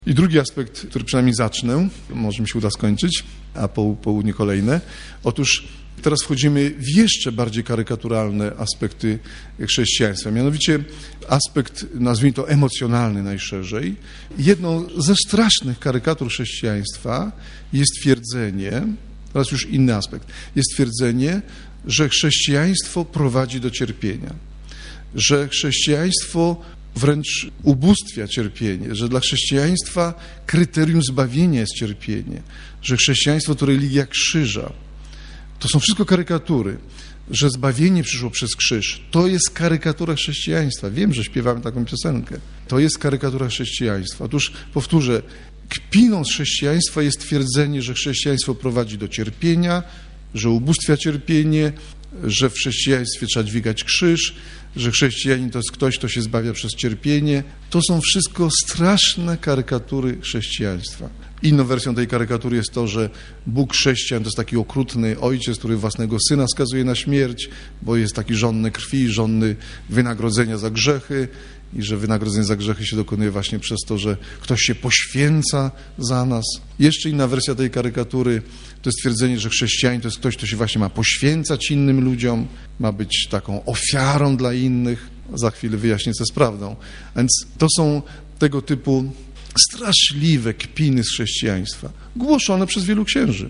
I drugi aspekt, który przynajmniej zacznę, może mi się uda skończyć, a po południu kolejne. Otóż teraz wchodzimy w jeszcze bardziej karykaturalne aspekty chrześcijaństwa, mianowicie aspekt, nazwijmy to emocjonalny najszerzej. Jedną ze strasznych karykatur chrześcijaństwa jest twierdzenie, teraz już inny aspekt, jest twierdzenie, że chrześcijaństwo prowadzi do cierpienia, że chrześcijaństwo wręcz ubóstwia cierpienie, że dla chrześcijaństwa kryterium zbawienia jest cierpienie, że chrześcijaństwo to religia krzyża. To są wszystko karykatury, że zbawienie przyszło przez krzyż. To jest karykatura chrześcijaństwa. Wiem, że śpiewamy taką piosenkę. To jest karykatura chrześcijaństwa. Otóż powtórzę, kpiną z chrześcijaństwa jest twierdzenie, że chrześcijaństwo prowadzi do cierpienia, że ubóstwia cierpienie, że w chrześcijaństwie trzeba dźwigać krzyż, że chrześcijanin to jest ktoś, kto się zbawia przez cierpienie. To są wszystko straszne karykatury chrześcijaństwa. Inną wersją tej karykatury jest to, że Bóg chrześcijan to jest taki okrutny ojciec, który własnego syna skazuje na śmierć, bo jest taki żądny krwi, żądny wynagrodzenia za grzechy i że wynagrodzenie za grzechy się dokonuje właśnie przez to, że ktoś się poświęca za nas. Jeszcze inna wersja tej karykatury to jest twierdzenie, że chrześcijanin to jest ktoś, kto się właśnie ma poświęcać innym ludziom, ma być taką ofiarą dla innych. Za chwilę wyjaśnię, co jest prawdą. Więc to są tego typu straszliwe kpiny z chrześcijaństwa, głoszone przez wielu księży.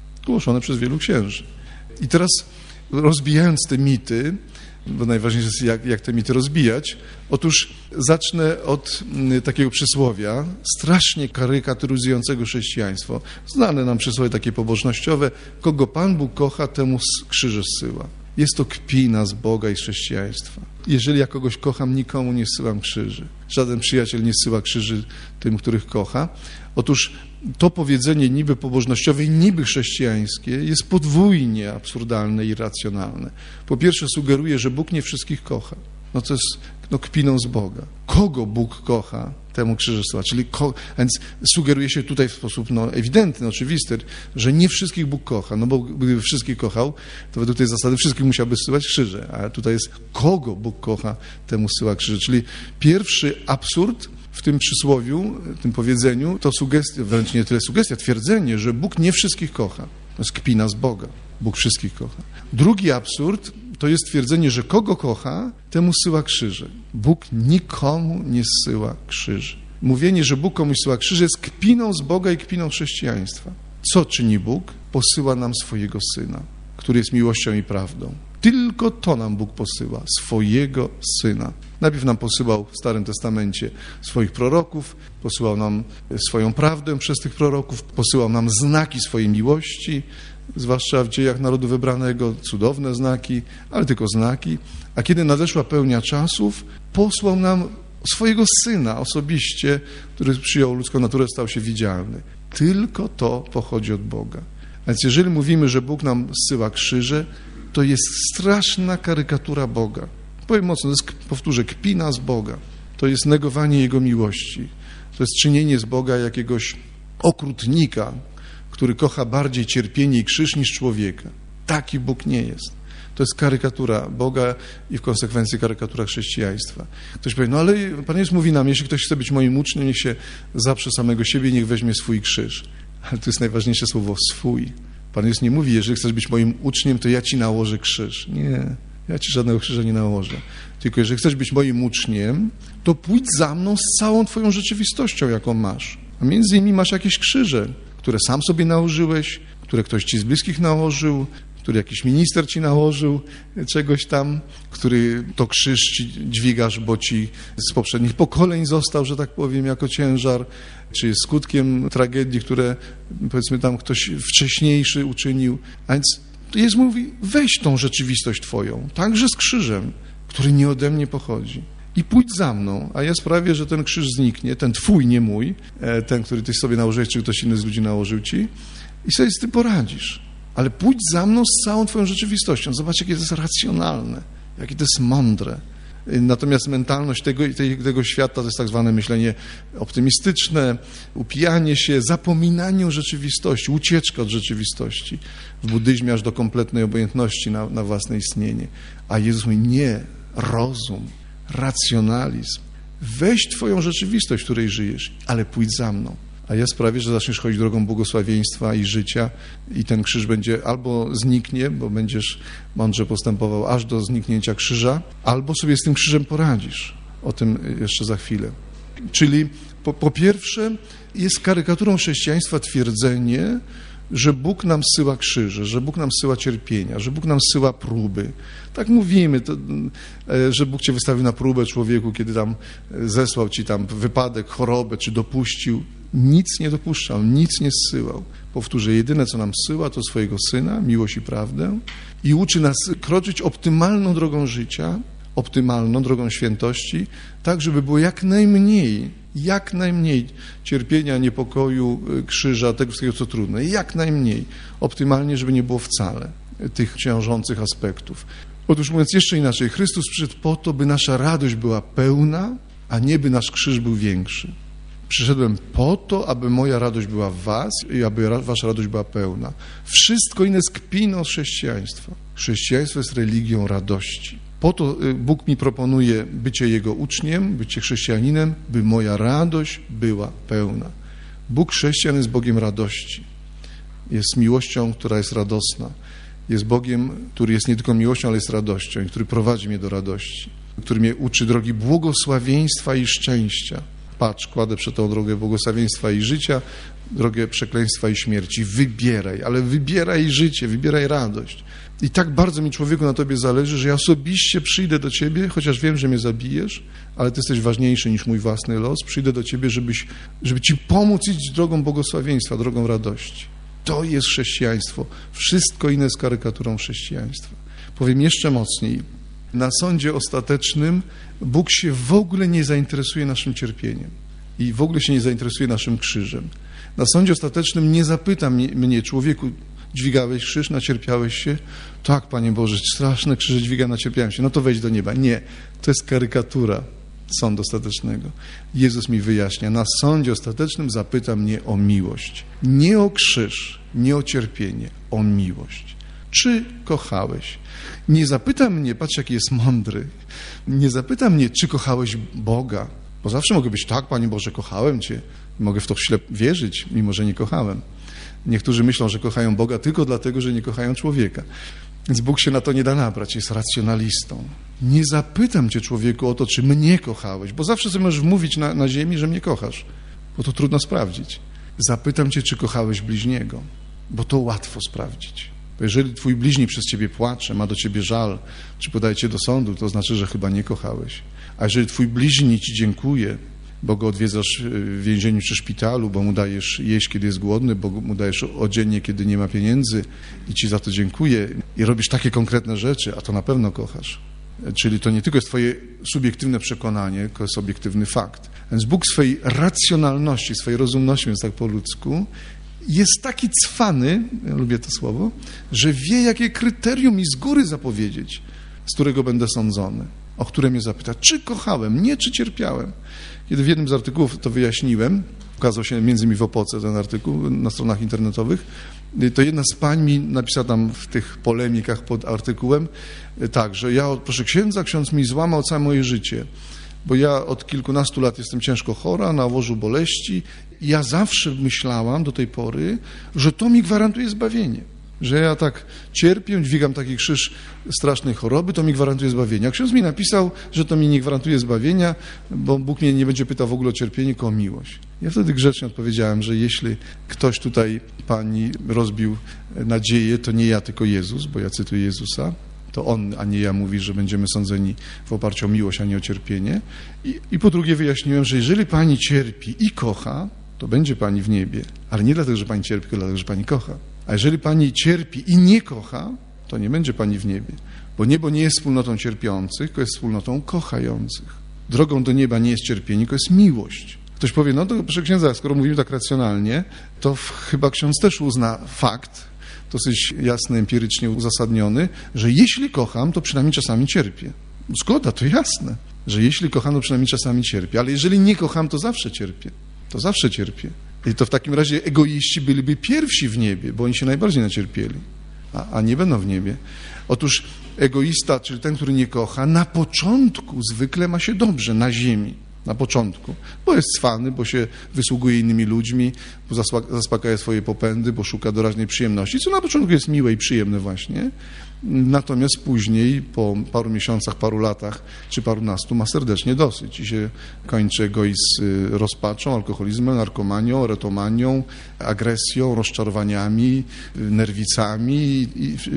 I teraz rozbijając te mity, bo najważniejsze jest, jak te mity rozbijać, otóż zacznę od takiego przysłowia, strasznie karykaturyzującego chrześcijaństwo. Znane nam przysłowie takie pobożnościowe, kogo Pan Bóg kocha, temu krzyże zsyła. Jest to kpina z Boga i z chrześcijaństwa. Jeżeli ja kogoś kocham, nikomu nie zsyłam krzyży. Żaden przyjaciel nie zsyła krzyży tym, których kocha. Otóż to powiedzenie niby pobożnościowe i niby chrześcijańskie jest podwójnie absurdalne i irracjonalne. Po pierwsze sugeruje, że Bóg nie wszystkich kocha. No to jest kpiną z Boga. Kogo Bóg kocha, temu krzyże zsyła. Więc sugeruje się tutaj w sposób ewidentny, oczywisty, że nie wszystkich Bóg kocha. No bo gdyby wszystkich kochał, to według tej zasady wszystkich musiałby zsyłać krzyże. A tutaj jest kogo Bóg kocha, temu zsyła krzyże. Czyli pierwszy absurd w tym przysłowiu, w tym powiedzeniu, to sugestia, wręcz nie tyle sugestia, twierdzenie, że Bóg nie wszystkich kocha. To jest kpina z Boga. Bóg wszystkich kocha. Drugi absurd to jest twierdzenie, że kogo kocha, temu zsyła krzyże. Bóg nikomu nie zsyła krzyży. Mówienie, że Bóg komuś zsyła krzyże, jest kpiną z Boga i kpiną chrześcijaństwa. Co czyni Bóg? Posyła nam swojego Syna, który jest miłością i prawdą. Tylko to nam Bóg posyła, swojego Syna. Najpierw nam posyłał w Starym Testamencie swoich proroków, posyłał nam swoją prawdę przez tych proroków, posyłał nam znaki swojej miłości, zwłaszcza w dziejach narodu wybranego, cudowne znaki, ale tylko znaki. A kiedy nadeszła pełnia czasów, posłał nam swojego Syna osobiście, który przyjął ludzką naturę, stał się widzialny. Tylko to pochodzi od Boga. Więc jeżeli mówimy, że Bóg nam zsyła krzyże, to jest straszna karykatura Boga. Powiem mocno, to jest, powtórzę, kpina z Boga. To jest negowanie Jego miłości. To jest czynienie z Boga jakiegoś okrutnika, który kocha bardziej cierpienie i krzyż niż człowieka. Taki Bóg nie jest. To jest karykatura Boga i w konsekwencji karykatura chrześcijaństwa. Ktoś powie, no ale Pan Jezus mówi nam, jeśli ktoś chce być moim uczniem, niech się zaprze samego siebie, niech weźmie swój krzyż. Ale to jest najważniejsze słowo, swój. Pan Jezus nie mówi, jeżeli chcesz być moim uczniem, to ja ci nałożę krzyż. Nie, ja ci żadnego krzyża nie nałożę. Tylko jeżeli chcesz być moim uczniem, to pójdź za mną z całą twoją rzeczywistością, jaką masz. A między innymi masz jakieś krzyże, które sam sobie nałożyłeś, które ktoś ci z bliskich nałożył, który jakiś minister ci nałożył czegoś tam, który to krzyż ci dźwigasz, bo ci z poprzednich pokoleń został, że tak powiem, jako ciężar, czy jest skutkiem tragedii, które powiedzmy tam ktoś wcześniejszy uczynił. A więc Jezus mówi, weź tą rzeczywistość twoją, także z krzyżem, który nie ode mnie pochodzi. I pójdź za mną, a ja sprawię, że ten krzyż zniknie, ten twój, nie mój, ten, który ty sobie nałożyłeś, czy ktoś inny z ludzi nałożył ci i sobie z tym poradzisz. Ale pójdź za mną z całą twoją rzeczywistością. Zobacz, jakie to jest racjonalne, jakie to jest mądre. Natomiast mentalność tego świata to jest tak zwane myślenie optymistyczne, upijanie się, zapominanie o rzeczywistości, ucieczka od rzeczywistości. W buddyzmie aż do kompletnej obojętności na własne istnienie. A Jezus mówi, nie, rozum, racjonalizm, Weź twoją rzeczywistość, w której żyjesz, ale pójdź za mną. A ja sprawię, że zaczniesz chodzić drogą błogosławieństwa i życia i ten krzyż będzie albo zniknie, bo będziesz mądrze postępował aż do zniknięcia krzyża, albo sobie z tym krzyżem poradzisz. O tym jeszcze za chwilę. Czyli po pierwsze jest karykaturą chrześcijaństwa twierdzenie, że Bóg nam zsyła krzyże, że Bóg nam zsyła cierpienia, że Bóg nam zsyła próby. Tak mówimy, że Bóg cię wystawił na próbę, człowieku, kiedy tam zesłał ci tam wypadek, chorobę, czy dopuścił. Nic nie dopuszczał, nic nie zsyłał. Powtórzę, jedyne, co nam zsyła, to swojego Syna, miłość i prawdę i uczy nas kroczyć optymalną drogą życia, optymalną drogą świętości, tak, żeby było jak najmniej cierpienia, niepokoju, krzyża, tego wszystkiego, co trudne. Jak najmniej. Optymalnie, żeby nie było wcale tych ciążących aspektów. Otóż mówiąc jeszcze inaczej, Chrystus przyszedł po to, by nasza radość była pełna, a nie by nasz krzyż był większy. Przyszedłem po to, aby moja radość była w was i aby wasza radość była pełna. Wszystko inne jest kpiną z chrześcijaństwa. Chrześcijaństwo jest religią radości. Po to Bóg mi proponuje bycie Jego uczniem, bycie chrześcijaninem, by moja radość była pełna. Bóg chrześcijan jest Bogiem radości. Jest miłością, która jest radosna. Jest Bogiem, który jest nie tylko miłością, ale jest radością i który prowadzi mnie do radości. Który mnie uczy drogi błogosławieństwa i szczęścia. Patrz, kładę przed tą drogę błogosławieństwa i życia, drogę przekleństwa i śmierci. Wybieraj, ale wybieraj życie, wybieraj radość. I tak bardzo mi, człowieku, na tobie zależy, że ja osobiście przyjdę do ciebie, chociaż wiem, że mnie zabijesz, ale ty jesteś ważniejszy niż mój własny los. Przyjdę do ciebie, żeby ci pomóc iść drogą błogosławieństwa, drogą radości. To jest chrześcijaństwo. Wszystko inne jest karykaturą chrześcijaństwa. Powiem jeszcze mocniej. Na sądzie ostatecznym Bóg się w ogóle nie zainteresuje naszym cierpieniem i w ogóle się nie zainteresuje naszym krzyżem. Na sądzie ostatecznym nie zapyta mnie, człowieku, dźwigałeś krzyż, nacierpiałeś się? Tak, Panie Boże, straszne krzyże dźwigam, nacierpiałem się. No to wejdź do nieba. Nie, to jest karykatura sądu ostatecznego. Jezus mi wyjaśnia, na sądzie ostatecznym zapyta mnie o miłość. Nie o krzyż, nie o cierpienie, o miłość. Czy kochałeś? Nie zapyta mnie, patrz jaki jest mądry, nie zapyta mnie, czy kochałeś Boga, bo zawsze mogę być, tak, Panie Boże, kochałem Cię, mogę w to ślep wierzyć, mimo że nie kochałem. Niektórzy myślą, że kochają Boga tylko dlatego, że nie kochają człowieka. Więc Bóg się na to nie da nabrać, jest racjonalistą. Nie zapytam Cię, człowieku, o to, czy mnie kochałeś, bo zawsze sobie możesz mówić na ziemi, że mnie kochasz, bo to trudno sprawdzić. Zapytam Cię, czy kochałeś bliźniego, bo to łatwo sprawdzić. Bo jeżeli twój bliźni przez ciebie płacze, ma do ciebie żal, czy podaje cię do sądu, to znaczy, że chyba nie kochałeś. A jeżeli twój bliźni ci dziękuje, bo go odwiedzasz w więzieniu czy szpitalu, bo mu dajesz jeść, kiedy jest głodny, bo mu dajesz odzienie, kiedy nie ma pieniędzy i ci za to dziękuje i robisz takie konkretne rzeczy, a to na pewno kochasz. Czyli to nie tylko jest twoje subiektywne przekonanie, to jest obiektywny fakt. Więc Bóg swojej racjonalności, swojej rozumności, więc tak po ludzku, jest taki cwany, ja lubię to słowo, że wie, jakie kryterium mi z góry zapowiedzieć, z którego będę sądzony, o które mnie zapyta, czy kochałem, nie czy cierpiałem. Kiedy w jednym z artykułów to wyjaśniłem, ukazał się między innymi w Opoce ten artykuł na stronach internetowych, to jedna z pań mi napisała tam w tych polemikach pod artykułem tak, że proszę księdza, ksiądz mi złamał całe moje życie, bo ja od kilkunastu lat jestem ciężko chora, na łożu boleści i ja zawsze myślałam do tej pory, że to mi gwarantuje zbawienie. Że ja tak cierpię, dźwigam taki krzyż strasznej choroby, to mi gwarantuje zbawienie. A ksiądz mi napisał, że to mi nie gwarantuje zbawienia, bo Bóg mnie nie będzie pytał w ogóle o cierpienie, tylko o miłość. Ja wtedy grzecznie odpowiedziałem, że jeśli ktoś tutaj pani rozbił nadzieję, to nie ja, tylko Jezus, bo ja cytuję Jezusa, to On, a nie ja mówi, że będziemy sądzeni w oparciu o miłość, a nie o cierpienie. I po drugie wyjaśniłem, że jeżeli pani cierpi i kocha, to będzie pani w niebie, ale nie dlatego, że pani cierpi, tylko dlatego, że pani kocha. A jeżeli pani cierpi i nie kocha, to nie będzie pani w niebie, bo niebo nie jest wspólnotą cierpiących, tylko jest wspólnotą kochających. Drogą do nieba nie jest cierpienie, tylko jest miłość. Ktoś powie, no to proszę księdza, skoro mówimy tak racjonalnie, to chyba ksiądz też uzna fakt, dosyć jasny, empirycznie uzasadniony, że jeśli kocham, to przynajmniej czasami cierpię. Zgoda, to jasne, że jeśli kocham, to przynajmniej czasami cierpię, ale jeżeli nie kocham, to zawsze cierpię. To zawsze cierpię. I to w takim razie egoiści byliby pierwsi w niebie, bo oni się najbardziej nacierpieli, a nie będą w niebie. Otóż egoista, czyli ten, który nie kocha, na początku zwykle ma się dobrze na ziemi. na początku, bo jest cwany, bo się wysługuje innymi ludźmi, bo zaspokaja swoje popędy, bo szuka doraźnej przyjemności, co na początku jest miłe i przyjemne właśnie, natomiast później, po paru miesiącach, paru latach, czy parunastu, ma serdecznie dosyć i się kończy egoizm rozpaczą, alkoholizmem, narkomanią, erotomanią, agresją, rozczarowaniami, nerwicami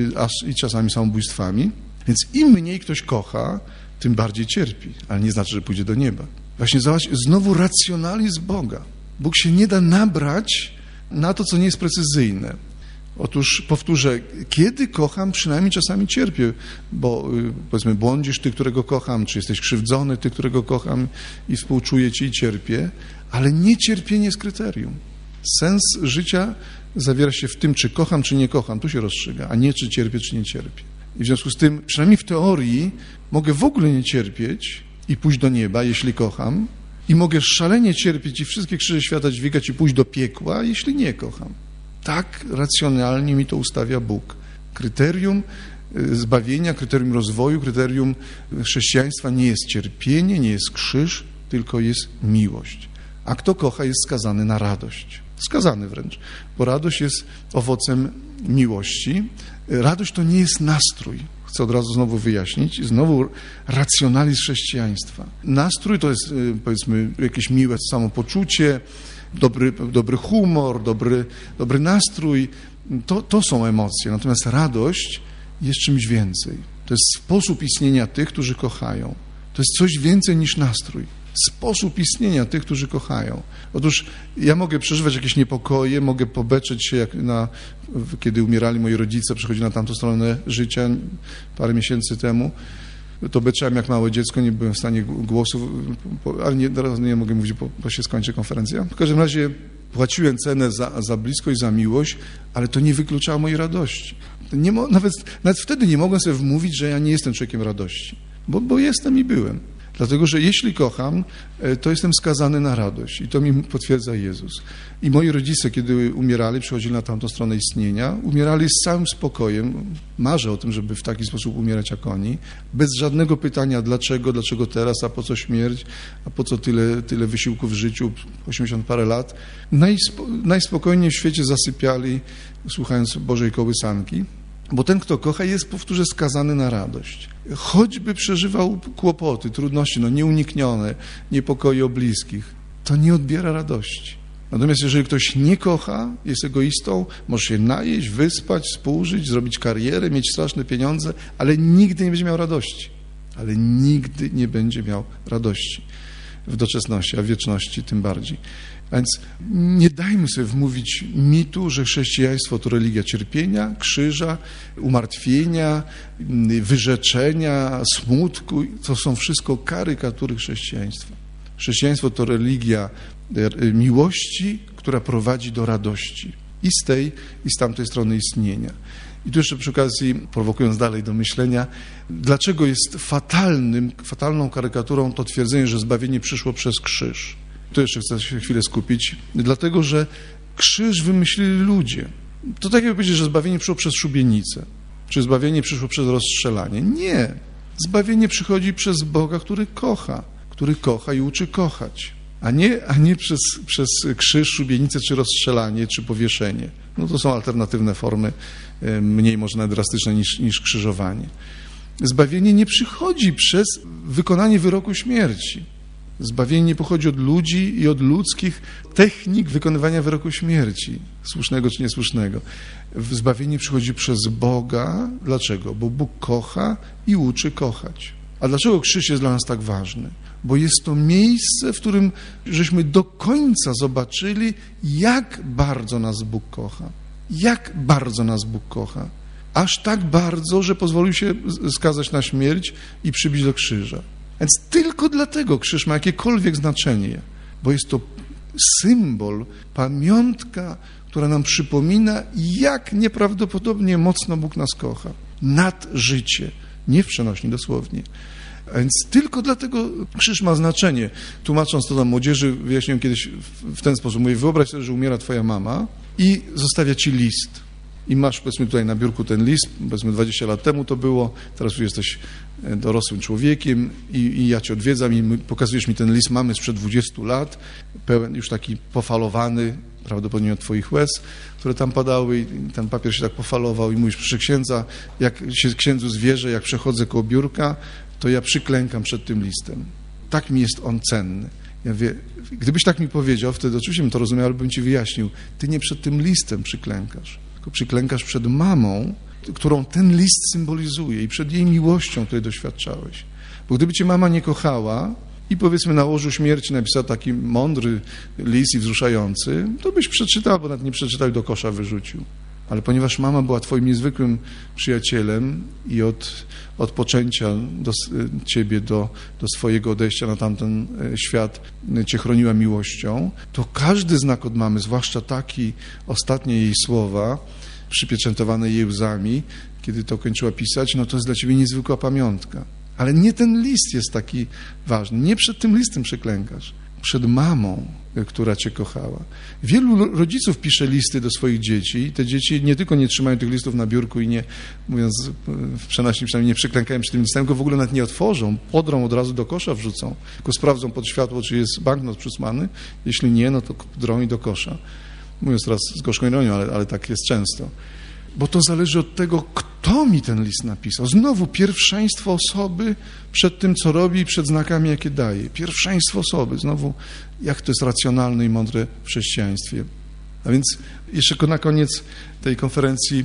i czasami samobójstwami. Więc im mniej ktoś kocha, tym bardziej cierpi, ale nie znaczy, że pójdzie do nieba. Właśnie zobacz, znowu racjonalizm Boga. Bóg się nie da nabrać na to, co nie jest precyzyjne. Otóż powtórzę, kiedy kocham, przynajmniej czasami cierpię, bo powiedzmy błądzisz ty, którego kocham, czy jesteś krzywdzony ty, którego kocham i współczuję ci i cierpię, ale nie cierpienie jest kryterium. Sens życia zawiera się w tym, czy kocham, czy nie kocham, tu się rozstrzyga, a nie czy cierpię, czy nie cierpię. I w związku z tym, przynajmniej w teorii, mogę w ogóle nie cierpieć i pójść do nieba, jeśli kocham, i mogę szalenie cierpieć i wszystkie krzyże świata dźwigać i pójść do piekła, jeśli nie kocham. Tak racjonalnie mi to ustawia Bóg. Kryterium zbawienia, kryterium rozwoju, kryterium chrześcijaństwa nie jest cierpienie, nie jest krzyż, tylko jest miłość. A kto kocha, jest skazany na radość. Skazany wręcz, bo radość jest owocem miłości. Radość to nie jest nastrój. Chcę od razu znowu wyjaśnić. Znowu racjonalizm chrześcijaństwa. Nastrój to jest, powiedzmy, jakieś miłe samopoczucie, dobry humor, dobry nastrój. To są emocje. Natomiast radość jest czymś więcej. To jest sposób istnienia tych, którzy kochają. To jest coś więcej niż nastrój. Sposób istnienia tych, którzy kochają. Otóż ja mogę przeżywać jakieś niepokoje, mogę pobeczyć się, kiedy umierali moi rodzice, przychodzili na tamtą stronę życia parę miesięcy temu. To beczałem jak małe dziecko, nie byłem w stanie głosu, ale nie mogę mówić, bo się skończy konferencja. W każdym razie płaciłem cenę za bliskość, za miłość, ale to nie wykluczało mojej radości. Nawet wtedy nie mogłem sobie wmówić, że ja nie jestem człowiekiem radości, bo jestem i byłem. Dlatego, że jeśli kocham, to jestem skazany na radość i to mi potwierdza Jezus. I moi rodzice, kiedy umierali, przychodzili na tamtą stronę istnienia, umierali z całym spokojem. Marzę o tym, żeby w taki sposób umierać jak oni, bez żadnego pytania dlaczego teraz, a po co śmierć, a po co tyle wysiłku w życiu, 80 parę lat. Najspokojniej w świecie zasypiali, słuchając Bożej kołysanki. Bo ten, kto kocha, jest, powtórzę, skazany na radość. Choćby przeżywał kłopoty, trudności, nieuniknione, niepokoje o bliskich, to nie odbiera radości. Natomiast jeżeli ktoś nie kocha, jest egoistą, może się najeść, wyspać, współżyć, zrobić karierę, mieć straszne pieniądze, ale nigdy nie będzie miał radości. Ale nigdy nie będzie miał radości w doczesności, a w wieczności tym bardziej. Więc nie dajmy sobie wmówić mitu, że chrześcijaństwo to religia cierpienia, krzyża, umartwienia, wyrzeczenia, smutku. To są wszystko karykatury chrześcijaństwa. Chrześcijaństwo to religia miłości, która prowadzi do radości i z tej, i z tamtej strony istnienia. I tu jeszcze przy okazji, prowokując dalej do myślenia, dlaczego jest fatalną karykaturą to twierdzenie, że zbawienie przyszło przez krzyż. Tu jeszcze chcę się chwilę skupić, dlatego że krzyż wymyślili ludzie. To tak jakby powiedzieć, że zbawienie przyszło przez szubienicę, czy zbawienie przyszło przez rozstrzelanie. Nie. Zbawienie przychodzi przez Boga, który kocha i uczy kochać, a nie przez krzyż, szubienicę, czy rozstrzelanie, czy powieszenie. No to są alternatywne formy, mniej może drastyczne niż krzyżowanie. Zbawienie nie przychodzi przez wykonanie wyroku śmierci. Zbawienie nie pochodzi od ludzi i od ludzkich technik wykonywania wyroku śmierci, słusznego czy niesłusznego. Zbawienie przychodzi przez Boga. Dlaczego? Bo Bóg kocha i uczy kochać. A dlaczego krzyż jest dla nas tak ważny? Bo jest to miejsce, w którym żeśmy do końca zobaczyli, jak bardzo nas Bóg kocha. Jak bardzo nas Bóg kocha. Aż tak bardzo, że pozwolił się skazać na śmierć i przybić do krzyża. Więc tylko dlatego krzyż ma jakiekolwiek znaczenie, bo jest to symbol, pamiątka, która nam przypomina, jak nieprawdopodobnie mocno Bóg nas kocha. Nad życie, nie w przenośni dosłownie. Więc tylko dlatego krzyż ma znaczenie. Tłumacząc to dla młodzieży, wyjaśniłem kiedyś w ten sposób. Mówię, wyobraź sobie, że umiera twoja mama i zostawia ci list. I masz, powiedzmy, tutaj na biurku ten list, powiedzmy 20 lat temu to było, teraz już jesteś dorosłym człowiekiem i ja cię odwiedzam i pokazujesz mi ten list mamy sprzed 20 lat, pełen, już taki pofalowany, prawdopodobnie od twoich łez, które tam padały i ten papier się tak pofalował i mówisz, proszę księdza, jak się księdzu zwierzę, jak przechodzę koło biurka, to ja przyklękam przed tym listem. Tak mi jest on cenny. Ja mówię, gdybyś tak mi powiedział, wtedy oczywiście bym to rozumiał, ale bym ci wyjaśnił, ty nie przed tym listem przyklękasz, tylko przyklękasz przed mamą, którą ten list symbolizuje i przed jej miłością, której doświadczałeś. Bo gdyby cię mama nie kochała i powiedzmy na łożu śmierci napisał taki mądry list i wzruszający, to byś przeczytał, bo nawet nie przeczytał i do kosza wyrzucił. Ale ponieważ mama była twoim niezwykłym przyjacielem i od poczęcia ciebie do swojego odejścia na tamten świat cię chroniła miłością, to każdy znak od mamy, zwłaszcza taki, ostatnie jej słowa, przypieczętowane jej łzami, kiedy to kończyła pisać, no to jest dla ciebie niezwykła pamiątka. Ale nie ten list jest taki ważny. Nie przed tym listem przyklękasz. Przed mamą, która cię kochała. Wielu rodziców pisze listy do swoich dzieci i te dzieci nie tylko nie trzymają tych listów na biurku i nie, mówiąc w przenośni przynajmniej, nie przyklękają przed tym listem, go w ogóle nawet nie otworzą, podrą od razu do kosza wrzucą, tylko sprawdzą pod światło, czy jest banknot przysłany. Jeśli nie, no to drą i do kosza. Mówiąc teraz z gorzką ironią, ale tak jest często. Bo to zależy od tego, kto mi ten list napisał. Znowu pierwszeństwo osoby przed tym, co robi i przed znakami, jakie daje. Pierwszeństwo osoby. Znowu, jak to jest racjonalne i mądre w chrześcijaństwie. A więc jeszcze na koniec tej konferencji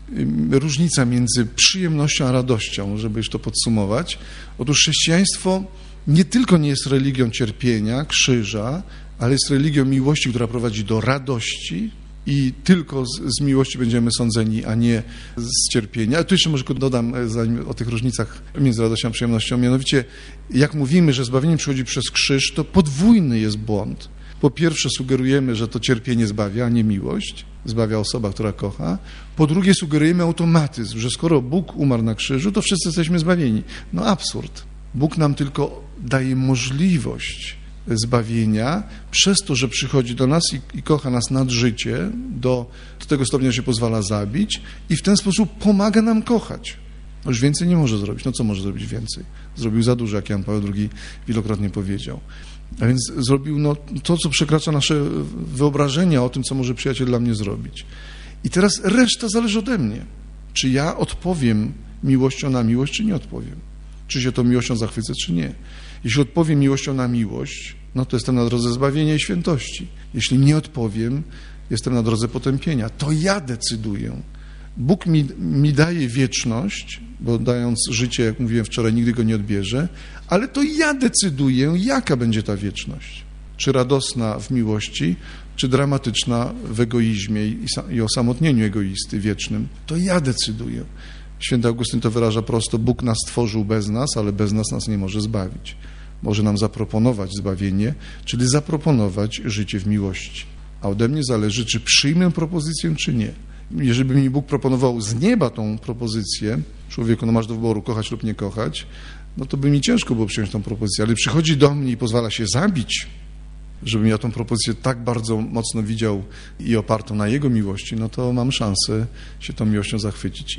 różnica między przyjemnością a radością, żeby już to podsumować. Otóż chrześcijaństwo nie tylko nie jest religią cierpienia, krzyża, ale jest religią miłości, która prowadzi do radości i tylko z miłości będziemy sądzeni, a nie z cierpienia. Ale tu jeszcze może dodam, zanim o tych różnicach między radością a przyjemnością, mianowicie jak mówimy, że zbawienie przychodzi przez krzyż, to podwójny jest błąd. Po pierwsze sugerujemy, że to cierpienie zbawia, a nie miłość. Zbawia osoba, która kocha. Po drugie sugerujemy automatyzm, że skoro Bóg umarł na krzyżu, to wszyscy jesteśmy zbawieni. No absurd. Bóg nam tylko daje możliwość zbawienia przez to, że przychodzi do nas i kocha nas nad życie, do tego stopnia, że się pozwala zabić i w ten sposób pomaga nam kochać. Już więcej nie może zrobić. No co może zrobić więcej? Zrobił za dużo, jak Jan Paweł II wielokrotnie powiedział. A więc zrobił to, co przekracza nasze wyobrażenia o tym, co może przyjaciel dla mnie zrobić. I teraz reszta zależy ode mnie. Czy ja odpowiem miłością na miłość, czy nie odpowiem? Czy się tą miłością zachwycę, czy nie? Jeśli odpowiem miłością na miłość, no to jestem na drodze zbawienia i świętości. Jeśli nie odpowiem, jestem na drodze potępienia. To ja decyduję. Bóg mi daje wieczność, bo dając życie, jak mówiłem wczoraj, nigdy go nie odbierze, ale to ja decyduję, jaka będzie ta wieczność. Czy radosna w miłości, czy dramatyczna w egoizmie i osamotnieniu egoisty wiecznym. To ja decyduję. Święty Augustyn to wyraża prosto, Bóg nas stworzył bez nas, ale bez nas nie może zbawić. Może nam zaproponować zbawienie, czyli zaproponować życie w miłości. A ode mnie zależy, czy przyjmę propozycję, czy nie. Jeżeli by mi Bóg proponował z nieba tą propozycję, człowieku, no masz do wyboru kochać lub nie kochać, no to by mi ciężko było przyjąć tą propozycję, ale przychodzi do mnie i pozwala się zabić, żebym ja tą propozycję tak bardzo mocno widział i opartą na Jego miłości, no to mam szansę się tą miłością zachwycić.